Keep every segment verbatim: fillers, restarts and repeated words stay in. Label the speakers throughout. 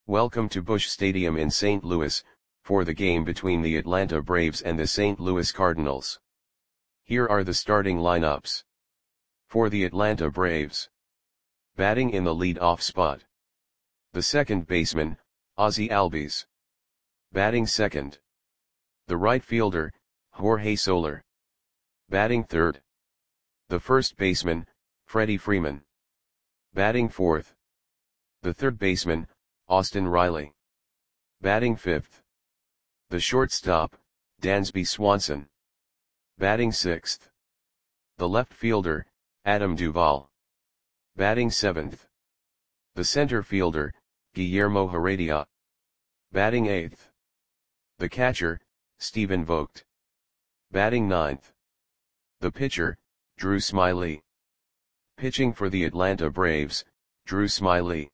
Speaker 1: Welcome to Busch Stadium in Saint Louis, for the game between the Atlanta Braves and the Saint Louis Cardinals. Here are the starting lineups. For the Atlanta Braves. Batting in the lead-off spot. The second baseman, Ozzie Albies. Batting second. The right fielder, Jorge Soler. Batting third. The first baseman, Freddie Freeman. Batting fourth. The third baseman, Austin Riley. Batting fifth. The shortstop, Dansby Swanson. Batting sixth. The left fielder, Adam Duvall. Batting seventh. The center fielder, Guillermo Heredia. Batting eighth. The catcher, Stephen Vogt. Batting ninth. The pitcher, Drew Smyly. Pitching for the Atlanta Braves, Drew Smyly.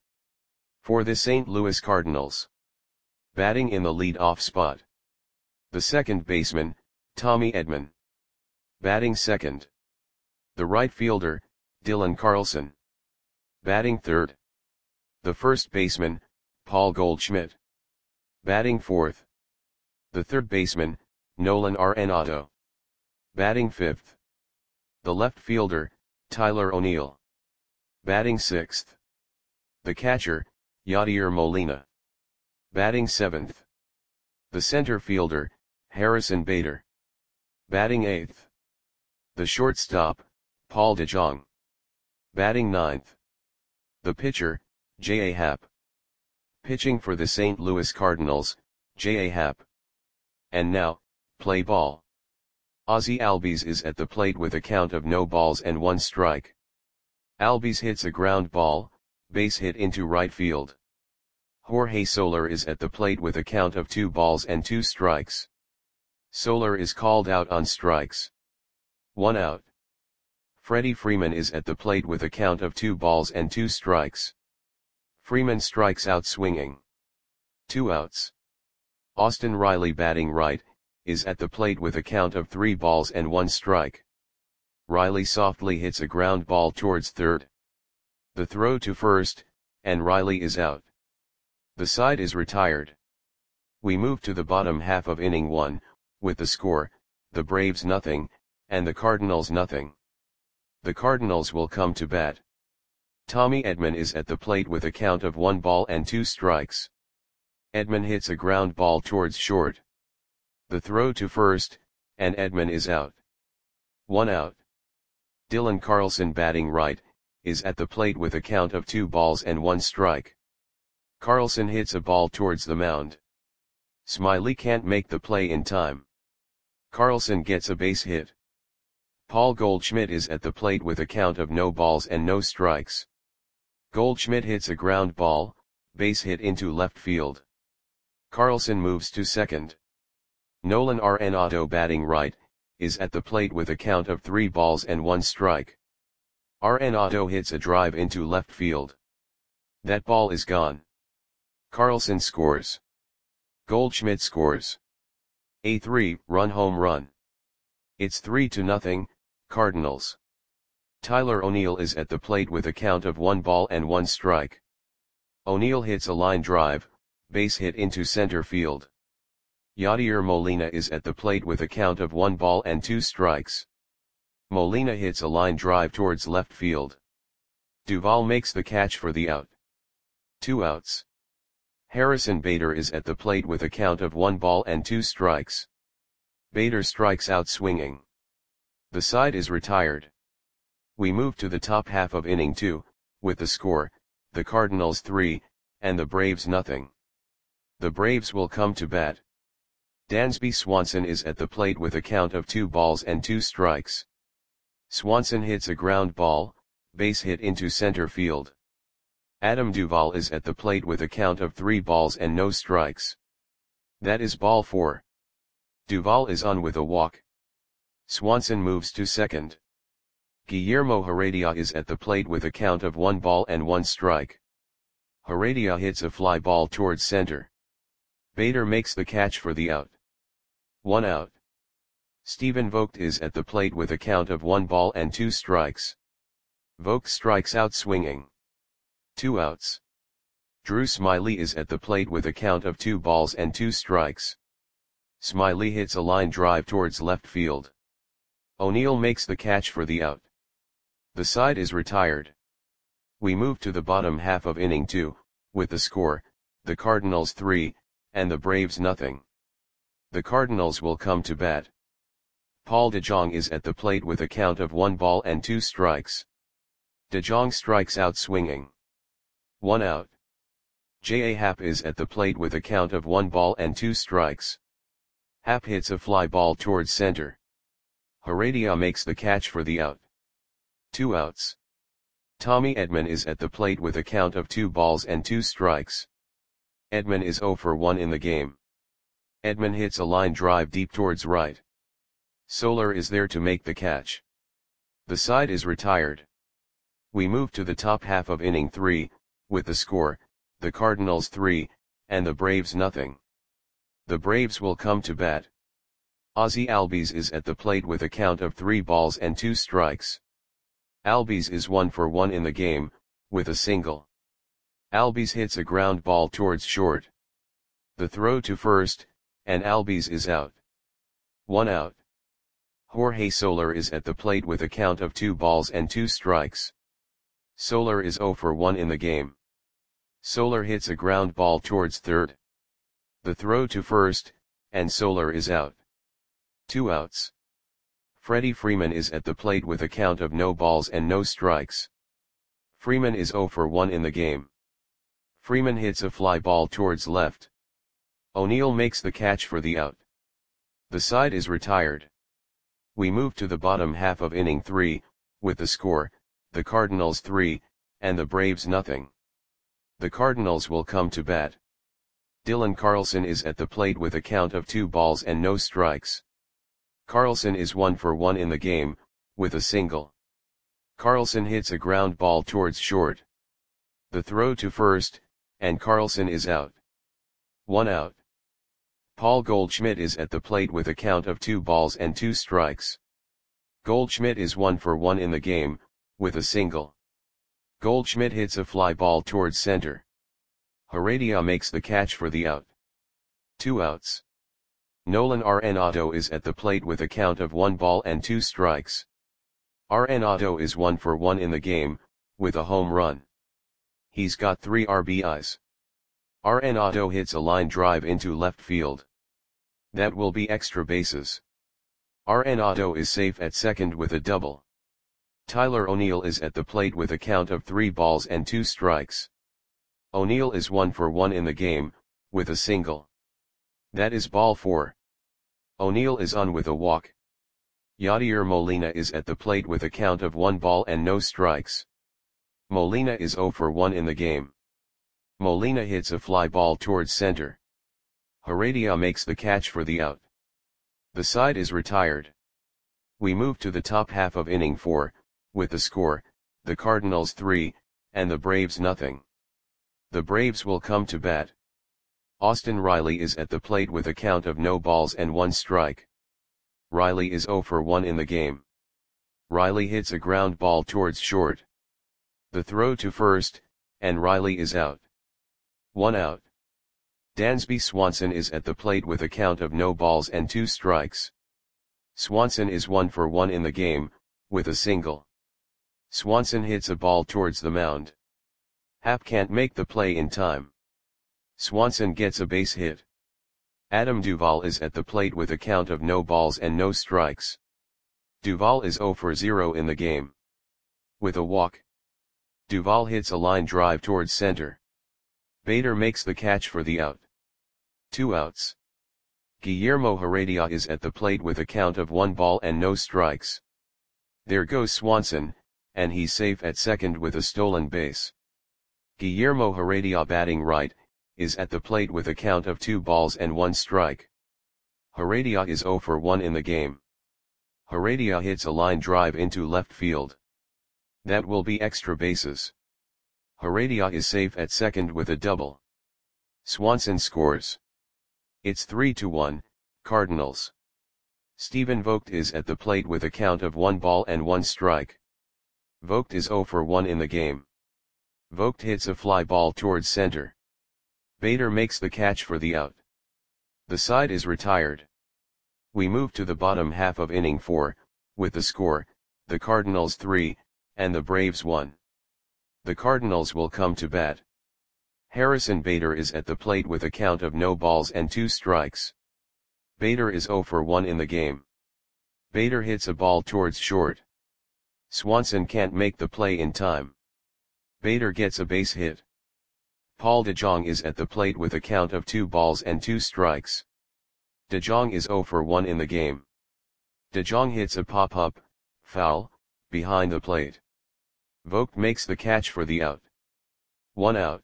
Speaker 1: For the Saint Louis Cardinals. Batting in the lead-off spot. The second baseman, Tommy Edman. Batting second. The right fielder, Dylan Carlson. Batting third. The first baseman, Paul Goldschmidt. Batting fourth. The third baseman, Nolan Arenado. Batting fifth. The left fielder, Tyler O'Neill. Batting sixth. The catcher, Yadier Molina. Batting seventh. The center fielder, Harrison Bader. Batting eighth. The shortstop, Paul DeJong. Batting ninth. The pitcher, J A. Happ. Pitching for the Saint Louis Cardinals, J A. Happ. And now, play ball. Ozzie Albies is at the plate with a count of no balls and one strike. Albies hits a ground ball, base hit into right field. Jorge Soler is at the plate with a count of two balls and two strikes. Soler is called out on strikes. One out. Freddie Freeman is at the plate with a count of two balls and two strikes. Freeman strikes out swinging. Two outs. Austin Riley, batting right, is at the plate with a count of three balls and one strike. Riley softly hits a ground ball towards third. The throw to first, and Riley is out. The side is retired. We move to the bottom half of inning one, with the score, the Braves nothing, and the Cardinals nothing. The Cardinals will come to bat. Tommy Edman is at the plate with a count of one ball and two strikes. Edman hits a ground ball towards short. The throw to first, and Edman is out. One out. Dylan Carlson, batting right, is at the plate with a count of two balls and one strike. Carlson hits a ball towards the mound. Smyly can't make the play in time. Carlson gets a base hit. Paul Goldschmidt is at the plate with a count of no balls and no strikes. Goldschmidt hits a ground ball, base hit into left field. Carlson moves to second. Nolan Arenado, batting right, is at the plate with a count of three balls and one strike. Arenado hits a drive into left field. That ball is gone. Carlson scores. Goldschmidt scores. A three-run home run. It's three to nothing, Cardinals. Tyler O'Neill is at the plate with a count of one ball and one strike. O'Neill hits a line drive, base hit into center field. Yadier Molina is at the plate with a count of one ball and two strikes. Molina hits a line drive towards left field. Duvall makes the catch for the out. Two outs. Harrison Bader is at the plate with a count of one ball and two strikes. Bader strikes out swinging. The side is retired. We move to the top half of inning two, with the score, the Cardinals three, and the Braves nothing. The Braves will come to bat. Dansby Swanson is at the plate with a count of two balls and two strikes. Swanson hits a ground ball, base hit into center field. Adam Duvall is at the plate with a count of three balls and no strikes. That is ball four. Duvall is on with a walk. Swanson moves to second. Guillermo Heredia is at the plate with a count of one ball and one strike. Heredia hits a fly ball towards center. Bader makes the catch for the out. One out. Stephen Vogt is at the plate with a count of one ball and two strikes. Vogt strikes out swinging. Two outs. Drew Smyly is at the plate with a count of two balls and two strikes. Smyly hits a line drive towards left field. O'Neill makes the catch for the out. The side is retired. We move to the bottom half of inning two, with the score, the Cardinals three, and the Braves nothing. The Cardinals will come to bat. Paul DeJong is at the plate with a count of one ball and two strikes. DeJong strikes out swinging. One out. J A. Happ is at the plate with a count of one ball and two strikes. Happ hits a fly ball towards center. Heredia makes the catch for the out. Two outs. Tommy Edman is at the plate with a count of two balls and two strikes. Edman is zero for one in the game. Edman hits a line drive deep towards right. Soler is there to make the catch. The side is retired. We move to the top half of inning three, with the score, the Cardinals three, and the Braves nothing. The Braves will come to bat. Ozzie Albies is at the plate with a count of three balls and two strikes. Albies is one for one in the game, with a single. Albies hits a ground ball towards short. The throw to first, and Albies is out. One out. Jorge Soler is at the plate with a count of two balls and two strikes. Soler is zero for one in the game. Soler hits a ground ball towards third. The throw to first, and Soler is out. Two outs. Freddie Freeman is at the plate with a count of no balls and no strikes. Freeman is zero for one in the game. Freeman hits a fly ball towards left. O'Neill makes the catch for the out. The side is retired. We move to the bottom half of inning three, with the score, the Cardinals three, and the Braves nothing. The Cardinals will come to bat. Dylan Carlson is at the plate with a count of two balls and no strikes. Carlson is one for one in the game, with a single. Carlson hits a ground ball towards short. The throw to first, and Carlson is out. One out. Paul Goldschmidt is at the plate with a count of two balls and two strikes. Goldschmidt is one for one in the game, with a single. Goldschmidt hits a fly ball towards center. Heredia makes the catch for the out. Two outs. Nolan Arenado is at the plate with a count of one ball and two strikes. Arenado is one for one in the game, with a home run. He's got three R B Is. Arenado hits a line drive into left field. That will be extra bases. Arenado is safe at second with a double. Tyler O'Neill is at the plate with a count of three balls and two strikes. O'Neill is one for one in the game, with a single. That is ball four. O'Neill is on with a walk. Yadier Molina is at the plate with a count of one ball and no strikes. Molina is zero for one in the game. Molina hits a fly ball towards center. Heredia makes the catch for the out. The side is retired. We move to the top half of inning four, with the score, the Cardinals three, and the Braves nothing. The Braves will come to bat. Austin Riley is at the plate with a count of no balls and one strike. Riley is zero for one in the game. Riley hits a ground ball towards short. The throw to first, and Riley is out. One out. Dansby Swanson is at the plate with a count of no balls and two strikes. Swanson is one for one in the game, with a single. Swanson hits a ball towards the mound. Happ can't make the play in time. Swanson gets a base hit. Adam Duvall is at the plate with a count of no balls and no strikes. Duvall is zero for zero in the game. With a walk. Duvall hits a line drive towards center. Bader makes the catch for the out. Two outs. Guillermo Heredia is at the plate with a count of one ball and no strikes. There goes Swanson, and he's safe at second with a stolen base. Guillermo Heredia, batting right, is at the plate with a count of two balls and one strike. Heredia is zero for one in the game. Heredia hits a line drive into left field. That will be extra bases. Heredia is safe at second with a double. Swanson scores. It's three to one, Cardinals. Stephen Vogt is at the plate with a count of one ball and one strike. Vogt is zero for one in the game. Vogt hits a fly ball towards center. Bader makes the catch for the out. The side is retired. We move to the bottom half of inning four, with the score, the Cardinals three, and the Braves one. The Cardinals will come to bat. Harrison Bader is at the plate with a count of no balls and two strikes. Bader is oh for one in the game. Bader hits a ball towards short. Swanson can't make the play in time. Bader gets a base hit. Paul DeJong is at the plate with a count of two balls and two strikes. DeJong is oh for one in the game. DeJong hits a pop-up, foul, behind the plate. Vogt makes the catch for the out. One out.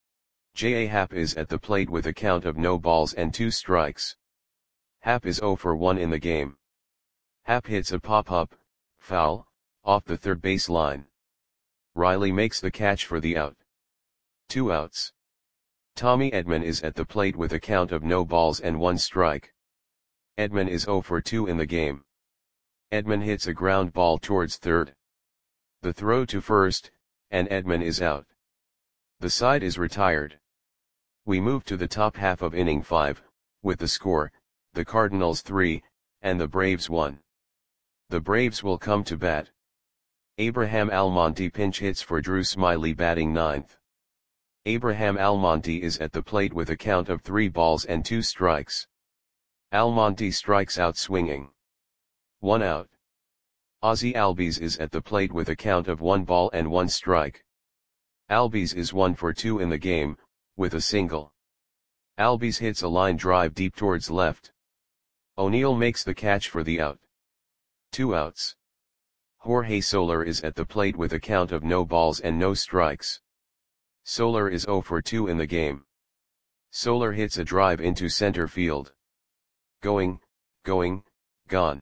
Speaker 1: J A. Happ is at the plate with a count of no balls and two strikes. Happ is oh for one in the game. Happ hits a pop-up, foul, off the third base line. Riley makes the catch for the out. Two outs. Tommy Edman is at the plate with a count of no balls and one strike. Edman is oh for two in the game. Edman hits a ground ball towards third. The throw to first, and Edman is out. The side is retired. We move to the top half of inning five, with the score, the Cardinals three, and the Braves one. The Braves will come to bat. Abraham Almonte pinch hits for Drew Smyly batting ninth. Abraham Almonte is at the plate with a count of three balls and two strikes. Almonte strikes out swinging. One out. Ozzie Albies is at the plate with a count of one ball and one strike. Albies is one for two in the game, with a single. Albies hits a line drive deep towards left. O'Neill makes the catch for the out. Two outs. Jorge Soler is at the plate with a count of no balls and no strikes. Soler is oh for two in the game. Soler hits a drive into center field. Going, going, gone.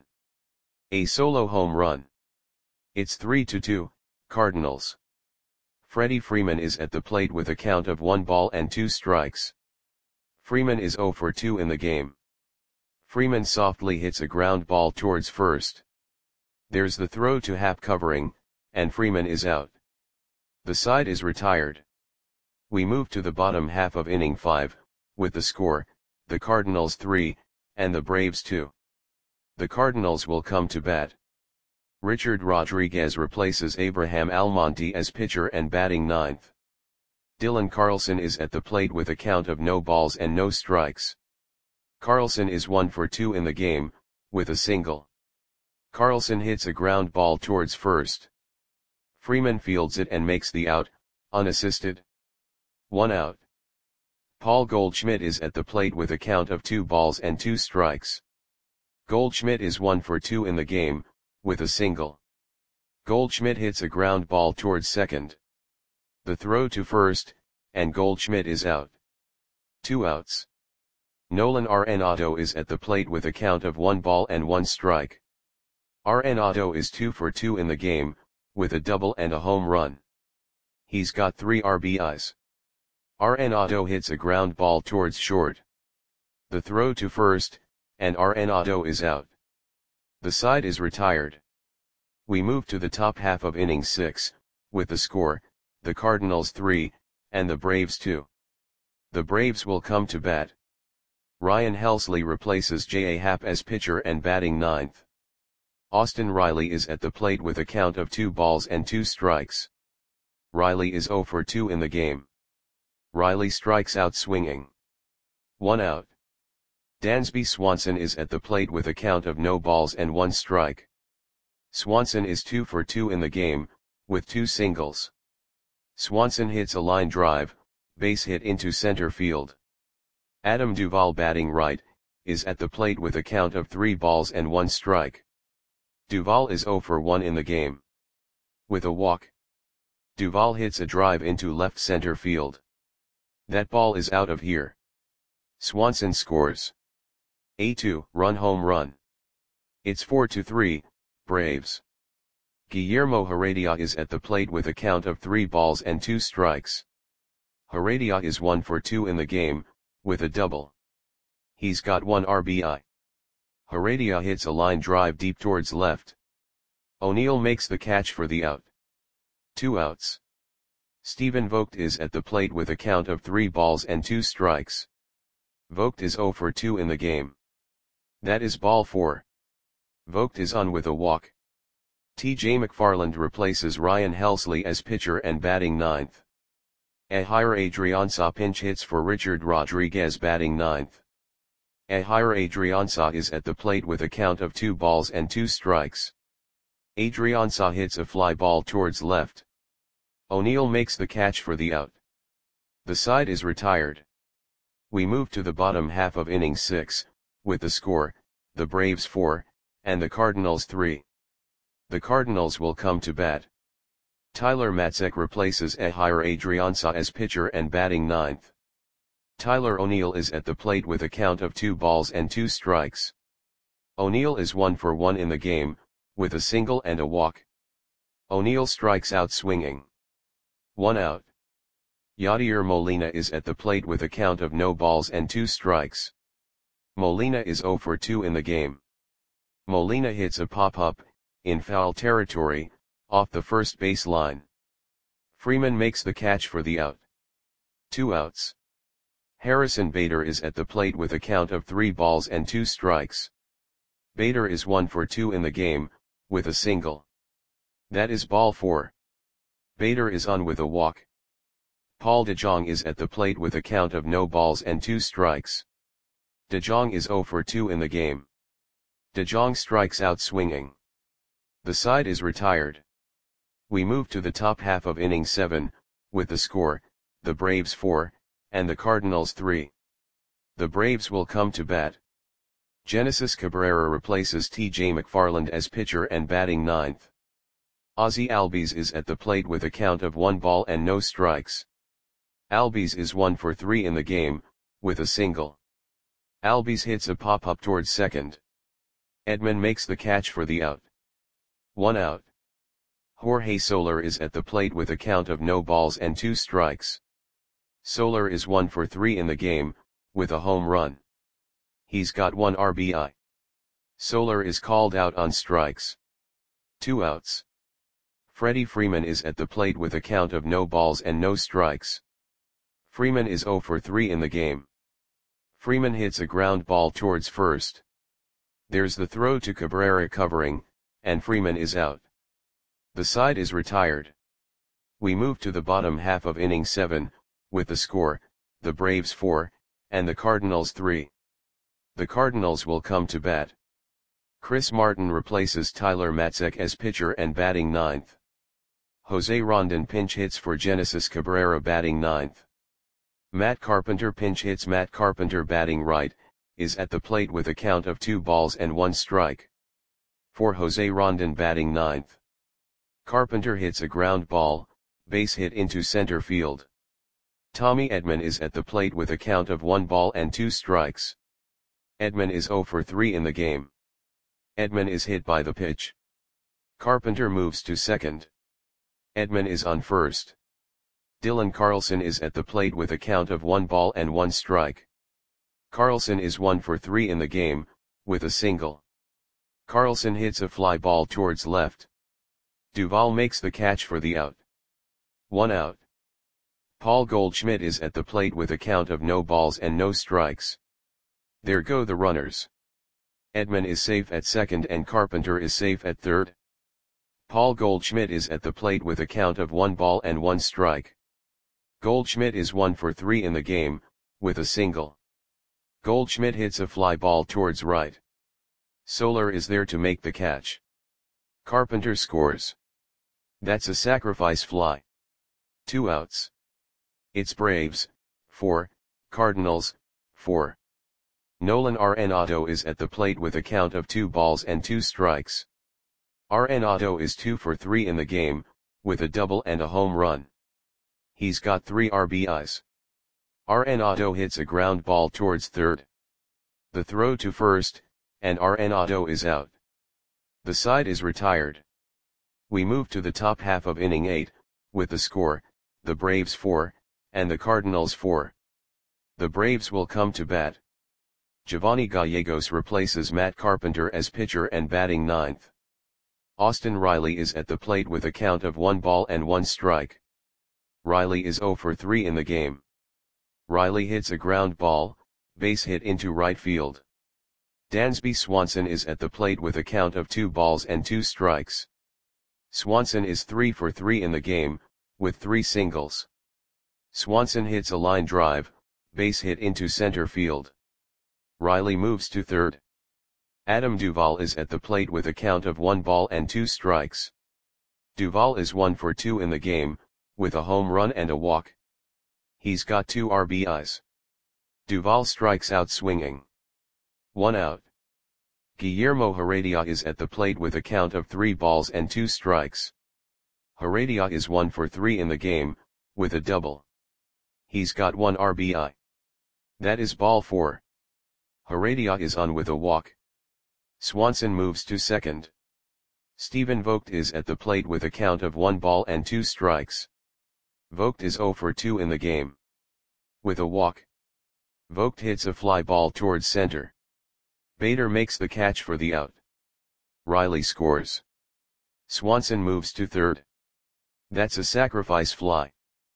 Speaker 1: A solo home run. It's three to two, Cardinals. Freddie Freeman is at the plate with a count of one ball and two strikes. Freeman is oh for two in the game. Freeman softly hits a ground ball towards first. There's the throw to Happ covering, and Freeman is out. The side is retired. We move to the bottom half of inning five, with the score, the Cardinals three, and the Braves two. The Cardinals will come to bat. Richard Rodriguez replaces Abraham Almonte as pitcher and batting ninth. Dylan Carlson is at the plate with a count of no balls and no strikes. Carlson is one for two in the game, with a single. Carlson hits a ground ball towards first. Freeman fields it and makes the out, unassisted. One out. Paul Goldschmidt is at the plate with a count of two balls and two strikes. Goldschmidt is one for two in the game, with a single. Goldschmidt hits a ground ball towards second. The throw to first, and Goldschmidt is out. Two outs. Nolan Arenado is at the plate with a count of one ball and one strike. Arenado is two for two in the game, with a double and a home run. He's got three R B Is. Arenado hits a ground ball towards short. The throw to first, and Arenado is out. The side is retired. We move to the top half of inning six, with the score, the Cardinals three, and the Braves two. The Braves will come to bat. Ryan Helsley replaces J A. Happ as pitcher and batting ninth. Austin Riley is at the plate with a count of two balls and two strikes. Riley is oh for two in the game. Riley strikes out swinging. One out. Dansby Swanson is at the plate with a count of no balls and one strike. Swanson is two for two in the game, with two singles. Swanson hits a line drive, base hit into center field. Adam Duvall batting right, is at the plate with a count of three balls and one strike. Duvall is oh for one in the game. With a walk. Duvall hits a drive into left center field. That ball is out of here. Swanson scores. A two-run home run. It's four to three, Braves. Guillermo Heredia is at the plate with a count of three balls and two strikes. Heredia is one for two in the game, with a double. He's got one R B I. Heredia hits a line drive deep towards left. O'Neill makes the catch for the out. Two outs. Stephen Vogt is at the plate with a count of three balls and two strikes. Vogt is zero for two in the game. That is ball four. Vogt is on with a walk. T J McFarland replaces Ryan Helsley as pitcher and batting ninth. Ehire Adrianza pinch hits for Richard Rodriguez batting ninth. Ehire Adrianza is at the plate with a count of two balls and two strikes. Adrianza hits a fly ball towards left. O'Neill makes the catch for the out. The side is retired. We move to the bottom half of inning six, with the score, the Braves four, and the Cardinals three. The Cardinals will come to bat. Tyler Matzek replaces Ehire Adrianza as pitcher and batting ninth. Tyler O'Neill is at the plate with a count of two balls and two strikes. O'Neill is one for one in the game, with a single and a walk. O'Neill strikes out swinging. One out. Yadier Molina is at the plate with a count of no balls and two strikes. Molina is zero for two in the game. Molina hits a pop-up, in foul territory, off the first base line. Freeman makes the catch for the out. Two outs. Harrison Bader is at the plate with a count of three balls and two strikes. Bader is one for two in the game, with a single. That is ball four. Bader is on with a walk. Paul DeJong is at the plate with a count of no balls and two strikes. DeJong is zero for two in the game. DeJong strikes out swinging. The side is retired. We move to the top half of inning seven, with the score, the Braves four, and the Cardinals three. The Braves will come to bat. Genesis Cabrera replaces T J McFarland as pitcher and batting ninth. Ozzie Albies is at the plate with a count of one ball and no strikes. Albies is one for three in the game, with a single. Albies hits a pop-up towards second. Edman makes the catch for the out. One out. Jorge Soler is at the plate with a count of no balls and two strikes. Soler is one for three in the game, with a home run. He's got one R B I. Soler is called out on strikes. Two outs. Freddie Freeman is at the plate with a count of no balls and no strikes. Freeman is zero for three in the game. Freeman hits a ground ball towards first. There's the throw to Cabrera covering, and Freeman is out. The side is retired. We move to the bottom half of inning seven, with the score, the Braves four, and the Cardinals three. The Cardinals will come to bat. Chris Martin replaces Tyler Matzek as pitcher and batting ninth. Jose Rondon pinch hits for Genesis Cabrera batting ninth. Matt Carpenter pinch hits Matt Carpenter batting right, is at the plate with a count of two balls and one strike. For Jose Rondon batting ninth. Carpenter hits a ground ball, base hit into center field. Tommy Edman is at the plate with a count of one ball and two strikes. Edman is zero for three in the game. Edman is hit by the pitch. Carpenter moves to second. Edman is on first. Dylan Carlson is at the plate with a count of one ball and one strike. Carlson is one for three in the game, with a single. Carlson hits a fly ball towards left. Duvall makes the catch for the out. One out. Paul Goldschmidt is at the plate with a count of no balls and no strikes. There go the runners. Edman is safe at second and Carpenter is safe at third. Paul Goldschmidt is at the plate with a count of one ball and one strike. Goldschmidt is one for three in the game, with a single. Goldschmidt hits a fly ball towards right. Soler is there to make the catch. Carpenter scores. That's a sacrifice fly. Two outs. It's Braves, four, Cardinals, four. Nolan Arenado is at the plate with a count of two balls and two strikes. Arenado is two for three in the game, with a double and a home run. He's got three R B Is. Arenado hits a ground ball towards third. The throw to first, and Arenado is out. The side is retired. We move to the top half of inning eight, with the score, the Braves four, and the Cardinals four. The Braves will come to bat. Giovanni Gallegos replaces Matt Carpenter as pitcher and batting ninth. Austin Riley is at the plate with a count of one ball and one strike. Riley is zero for three in the game. Riley hits a ground ball, base hit into right field. Dansby Swanson is at the plate with a count of two balls and two strikes. Swanson is three for three in the game, with three singles. Swanson hits a line drive, base hit into center field. Riley moves to third. Adam Duvall is at the plate with a count of one ball and two strikes. Duvall is one for two in the game, with a home run and a walk. He's got two R B Is. Duvall strikes out swinging. One out. Guillermo Heredia is at the plate with a count of three balls and two strikes. Heredia is one for three in the game, with a double. He's got one R B I. That is ball four. Heredia is on with a walk. Swanson moves to second. Stephen Vogt is at the plate with a count of one ball and two strikes. Vogt is zero for two in the game. With a walk. Vogt hits a fly ball towards center. Bader makes the catch for the out. Riley scores. Swanson moves to third. That's a sacrifice fly.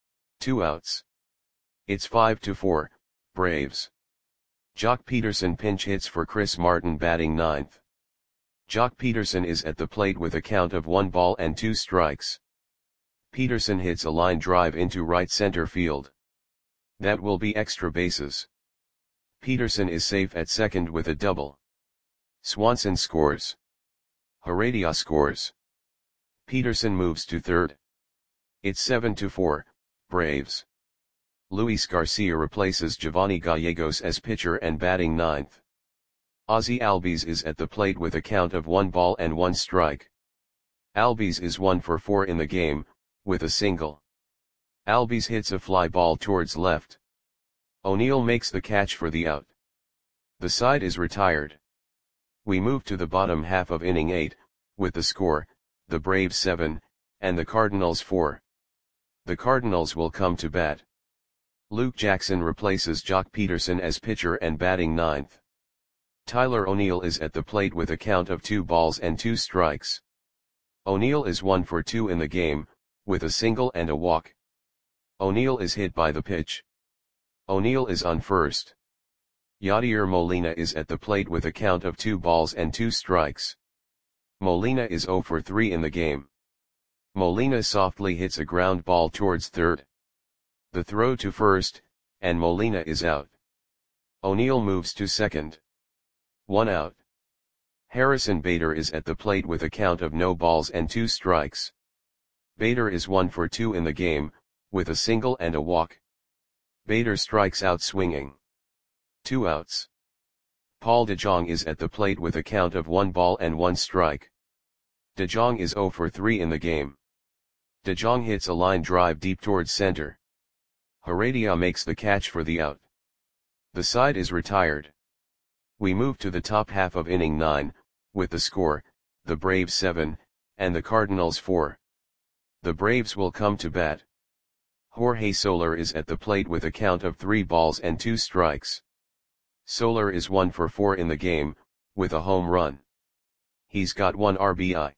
Speaker 1: Two outs. It's five to four, Braves. Jock Peterson pinch hits for Chris Martin batting ninth. Jock Peterson is at the plate with a count of one ball and two strikes. Peterson hits a line drive into right center field. That will be extra bases. Peterson is safe at second with a double. Swanson scores. Heredia scores. Peterson moves to third. It's seven to four, Braves. Luis Garcia replaces Giovanni Gallegos as pitcher and batting ninth. Ozzie Albies is at the plate with a count of one ball and one strike. Albies is one for four in the game, with a single. Albies hits a fly ball towards left. O'Neill makes the catch for the out. The side is retired. We move to the bottom half of inning eight, with the score, the Braves seven, and the Cardinals four. The Cardinals will come to bat. Luke Jackson replaces Jock Peterson as pitcher and batting ninth. Tyler O'Neill is at the plate with a count of two balls and two strikes. O'Neill is one for two in the game, with a single and a walk. O'Neill is hit by the pitch. O'Neill is on first. Yadier Molina is at the plate with a count of two balls and two strikes. Molina is zero for three in the game. Molina softly hits a ground ball towards third. The throw to first, and Molina is out. O'Neill moves to second. One out. Harrison Bader is at the plate with a count of no balls and two strikes. Bader is one for two in the game, with a single and a walk. Bader strikes out swinging. Two outs. Paul DeJong is at the plate with a count of one ball and one strike. DeJong is zero for three in the game. DeJong hits a line drive deep towards center. Heredia makes the catch for the out. The side is retired. We move to the top half of inning nine, with the score, the Braves seven, and the Cardinals four. The Braves will come to bat. Jorge Soler is at the plate with a count of three balls and two strikes. Soler is one for four in the game, with a home run. He's got one R B I.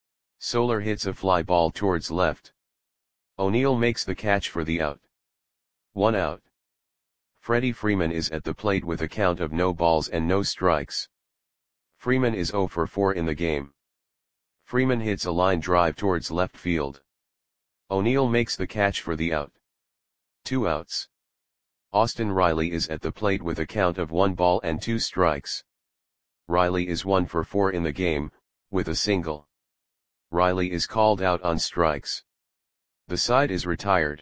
Speaker 1: Soler hits a fly ball towards left. O'Neill makes the catch for the out. One out. Freddie Freeman is at the plate with a count of no balls and no strikes. Freeman is zero for four in the game. Freeman hits a line drive towards left field. O'Neill makes the catch for the out. Two outs. Austin Riley is at the plate with a count of one ball and two strikes. Riley is one for four in the game, with a single. Riley is called out on strikes. The side is retired.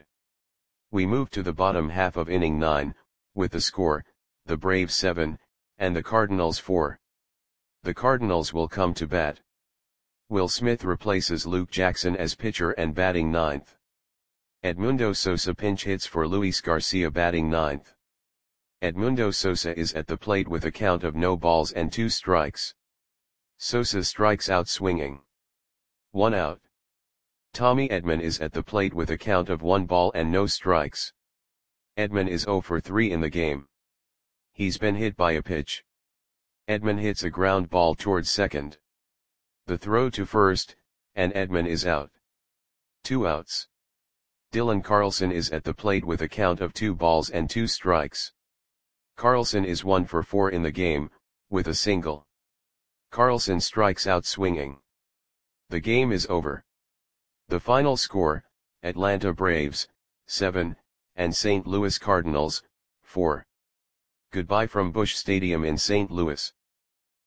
Speaker 1: We move to the bottom half of inning nine, with the score, the Braves seven, and the Cardinals four. The Cardinals will come to bat. Will Smith replaces Luke Jackson as pitcher and batting ninth. Edmundo Sosa pinch hits for Luis Garcia batting ninth. Edmundo Sosa is at the plate with a count of no balls and two strikes. Sosa strikes out swinging. One out. Tommy Edman is at the plate with a count of one ball and no strikes. Edman is zero for three in the game. He's been hit by a pitch. Edman hits a ground ball towards second. The throw to first, and Edman is out. Two outs. Dylan Carlson is at the plate with a count of two balls and two strikes. Carlson is one for four in the game, with a single. Carlson strikes out swinging. The game is over. The final score, Atlanta Braves, seven, and Saint Louis Cardinals, four. Goodbye from Busch Stadium in Saint Louis.